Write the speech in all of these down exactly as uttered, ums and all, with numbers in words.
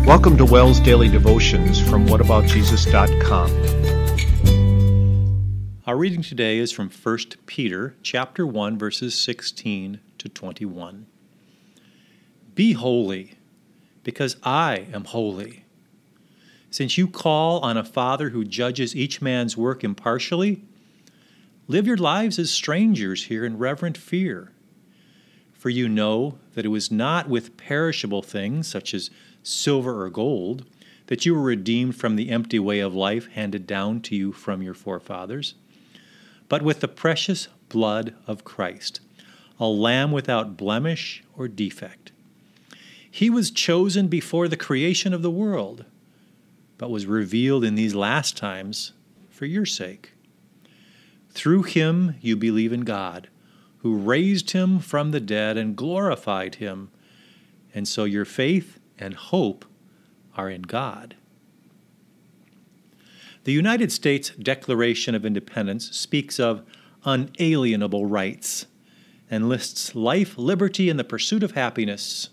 Welcome to WELS Daily Devotions from what about jesus dot com. Our reading today is from First Peter chapter one, verses sixteen to twenty-one. Be holy, because I am holy. Since you call on a Father who judges each man's work impartially, live your lives as strangers here in reverent fear. For you know that it was not with perishable things, such as silver or gold, that you were redeemed from the empty way of life handed down to you from your forefathers, but with the precious blood of Christ, a lamb without blemish or defect. He was chosen before the creation of the world, but was revealed in these last times for your sake. Through him you believe in God, who raised him from the dead and glorified him, and so your faith and hope are in God. The United States Declaration of Independence speaks of unalienable rights and lists life, liberty, and the pursuit of happiness.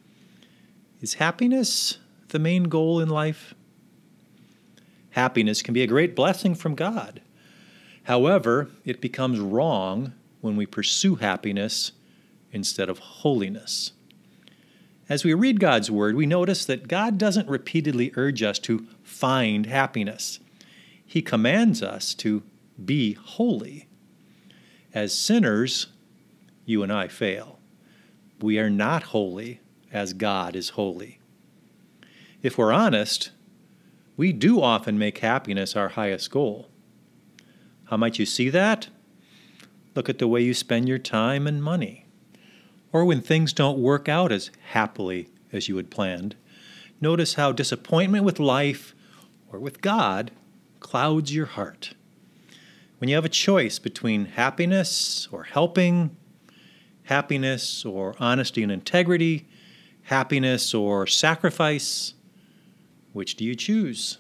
Is happiness the main goal in life? Happiness can be a great blessing from God. However, it becomes wrong when we pursue happiness instead of holiness. As we read God's Word, we notice that God doesn't repeatedly urge us to find happiness. He commands us to be holy. As sinners, you and I fail. We are not holy as God is holy. If we're honest, we do often make happiness our highest goal. How might you see that? Look at the way you spend your time and money. Or when things don't work out as happily as you had planned, notice how disappointment with life or with God clouds your heart. When you have a choice between happiness or helping, happiness or honesty and integrity, happiness or sacrifice, which do you choose?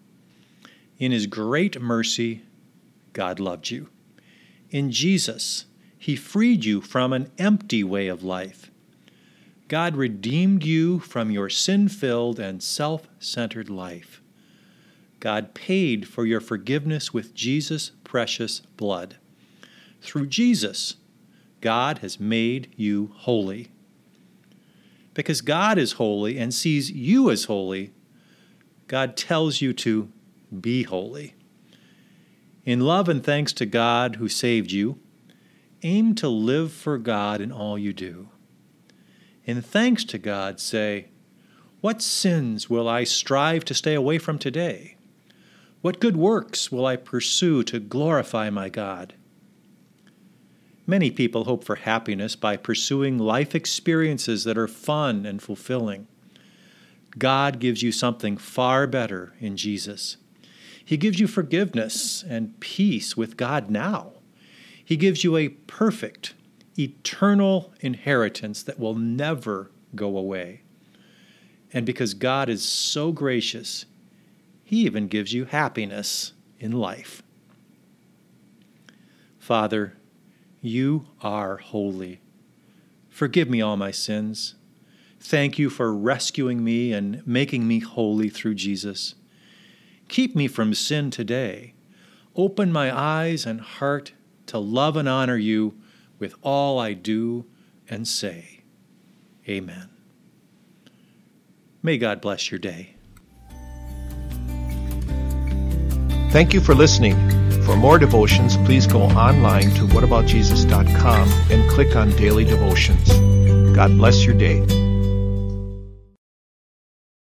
In his great mercy, God loved you. In Jesus, he freed you from an empty way of life. God redeemed you from your sin-filled and self-centered life. God paid for your forgiveness with Jesus' precious blood. Through Jesus, God has made you holy. Because God is holy and sees you as holy, God tells you to be holy. In love and thanks to God who saved you, aim to live for God in all you do. In thanks to God, say, what sins will I strive to stay away from today? What good works will I pursue to glorify my God? Many people hope for happiness by pursuing life experiences that are fun and fulfilling. God gives you something far better in Jesus. He gives you forgiveness and peace with God now. He gives you a perfect, eternal inheritance that will never go away. And because God is so gracious, he even gives you happiness in life. Father, you are holy. Forgive me all my sins. Thank you for rescuing me and making me holy through Jesus. Keep me from sin today. Open my eyes and heart to love and honor you with all I do and say. Amen. May God bless your day. Thank you for listening. For more devotions, please go online to what about jesus dot com and click on Daily Devotions. God bless your day.